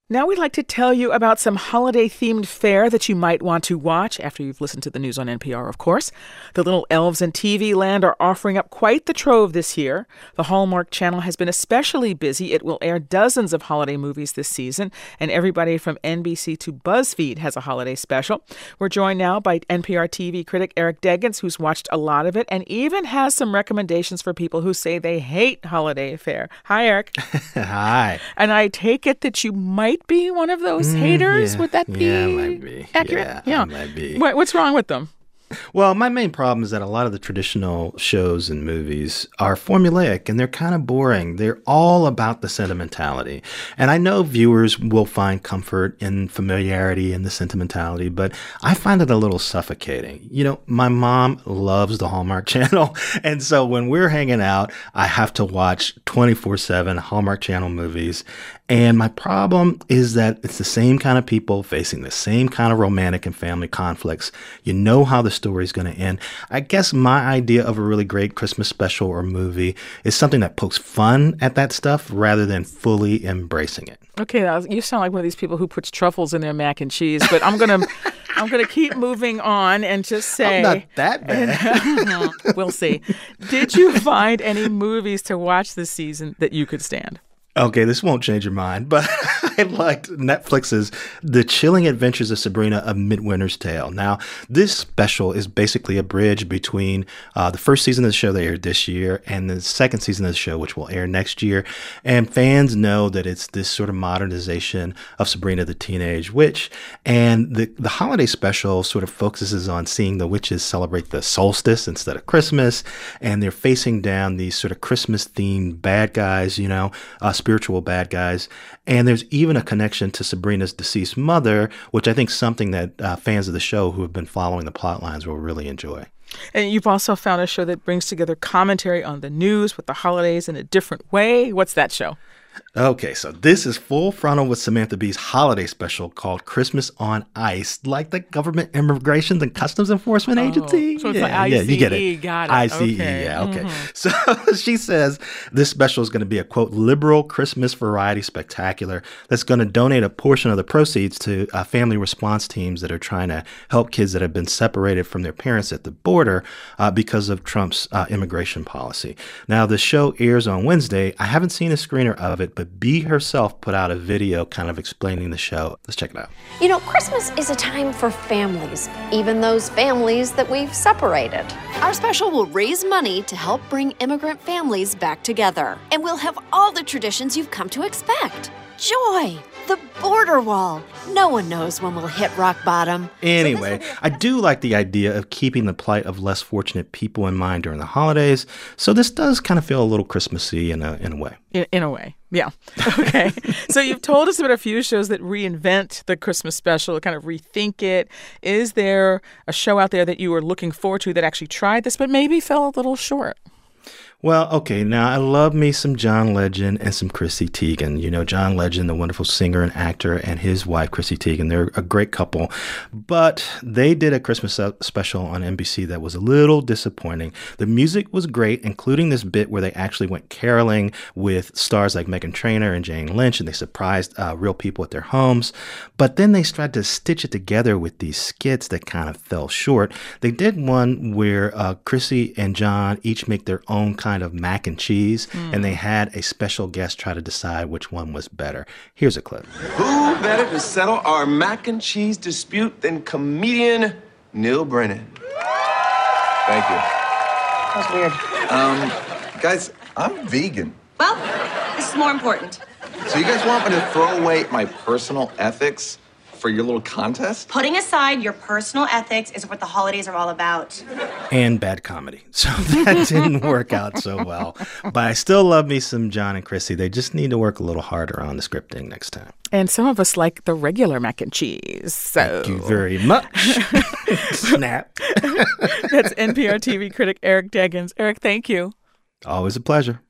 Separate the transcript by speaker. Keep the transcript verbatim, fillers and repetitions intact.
Speaker 1: Now we'd like to tell you about some holiday-themed fare that you might want to watch after you've listened to the news on N P R, of course. The little elves in T V land are offering up quite the trove this year. The Hallmark Channel has been especially busy. It will air dozens of holiday movies this season, and everybody from N B C to BuzzFeed has a holiday special. We're joined now by N P R T V critic Eric Deggans, who's watched a lot of it and even has some recommendations for people who say they hate holiday fare. Hi, Eric.
Speaker 2: Hi.
Speaker 1: And I take it that you might be one of those haters?
Speaker 2: Mm, yeah.
Speaker 1: Would that be,
Speaker 2: yeah, might be.
Speaker 1: accurate?
Speaker 2: Yeah,
Speaker 1: yeah.
Speaker 2: I might be.
Speaker 1: What, what's wrong with them?
Speaker 2: Well, my main problem is that a lot of the traditional shows and movies are formulaic and they're kind of boring. They're all about the sentimentality. And I know viewers will find comfort in familiarity and the sentimentality, but I find it a little suffocating. You know, my mom loves the Hallmark Channel. And so when we're hanging out, I have to watch twenty-four seven Hallmark Channel movies. And my problem is that it's the same kind of people facing the same kind of romantic and family conflicts. You know how the story's going to end. I guess my idea of a really great Christmas special or movie is something that pokes fun at that stuff rather than fully embracing it.
Speaker 1: Okay, you sound like one of these people who puts truffles in their mac and cheese, but I'm gonna, I'm gonna keep moving on and just say,
Speaker 2: I'm not that bad.
Speaker 1: We'll see. Did you find any movies to watch this season that you could stand?
Speaker 2: Okay, this won't change your mind, but I liked Netflix's The Chilling Adventures of Sabrina, A Midwinter's Tale. Now, this special is basically a bridge between uh, the first season of the show that aired this year and the second season of the show, which will air next year. And fans know that it's this sort of modernization of Sabrina the Teenage Witch. And the, the holiday special sort of focuses on seeing the witches celebrate the solstice instead of Christmas. And they're facing down these sort of Christmas-themed bad guys, you know, uh, spiritual bad guys. And there's even a connection to Sabrina's deceased mother, which I think is something that uh, fans of the show who have been following the plot lines will really enjoy.
Speaker 1: And you've also found a show that brings together commentary on the news with the holidays in a different way. What's that show?
Speaker 2: Okay, so this is Full Frontal with Samantha Bee's holiday special called Christmas on Ice, like the Government Immigration and Customs Enforcement
Speaker 1: oh,
Speaker 2: Agency.
Speaker 1: So it's
Speaker 2: yeah,
Speaker 1: like I C E,
Speaker 2: yeah, you get it.
Speaker 1: Got it.
Speaker 2: I C E,
Speaker 1: okay.
Speaker 2: yeah, okay.
Speaker 1: Mm-hmm.
Speaker 2: So she says this special is going to be a, quote, liberal Christmas variety spectacular that's going to donate a portion of the proceeds to uh, family response teams that are trying to help kids that have been separated from their parents at the border uh, because of Trump's uh, immigration policy. Now, the show airs on Wednesday. I haven't seen a screener of it, but Bee herself put out a video kind of explaining the show. Let's check it out.
Speaker 3: You know, Christmas is a time for families, even those families that we've separated.
Speaker 4: Our special will raise money to help bring immigrant families back together. And we'll have all the traditions you've come to expect. Joy, the border wall. No one knows when we'll hit rock bottom.
Speaker 2: Anyway,
Speaker 4: So
Speaker 2: I do like the idea of keeping the plight of less fortunate people in mind during the holidays. So this does kind of feel a little Christmassy in a, in a way.
Speaker 1: In, in a way, yeah. Okay. So you've told us about a few shows that reinvent the Christmas special, kind of rethink it. Is there a show out there that you were looking forward to that actually tried this but maybe fell a little short?
Speaker 2: Well, okay, now I love me some John Legend and some Chrissy Teigen. You know, John Legend, the wonderful singer and actor, and his wife, Chrissy Teigen, they're a great couple. But they did a Christmas special on N B C that was a little disappointing. The music was great, including this bit where they actually went caroling with stars like Meghan Trainor and Jane Lynch, and they surprised uh, real people at their homes. But then they tried to stitch it together with these skits that kind of fell short. They did one where uh, Chrissy and John each make their own kind of mac and cheese, mm. and they had a special guest try to decide which one was better. Here's a clip.
Speaker 5: Who better to settle our mac and cheese dispute than comedian Neil Brennan? Thank you.
Speaker 6: That was weird.
Speaker 5: Um, guys, I'm vegan.
Speaker 6: Well, this is more important.
Speaker 5: So you guys want me to throw away my personal ethics for your little contest?
Speaker 6: Putting aside your personal ethics is what the holidays are all about.
Speaker 2: And bad comedy. So that didn't work out so well. But I still love me some John and Chrissy. They just need to work a little harder on the scripting next time.
Speaker 1: And some of us like the regular mac and cheese. So
Speaker 2: thank you very much. Snap.
Speaker 1: That's N P R T V critic Eric Deggans. Eric, thank you.
Speaker 2: Always a pleasure.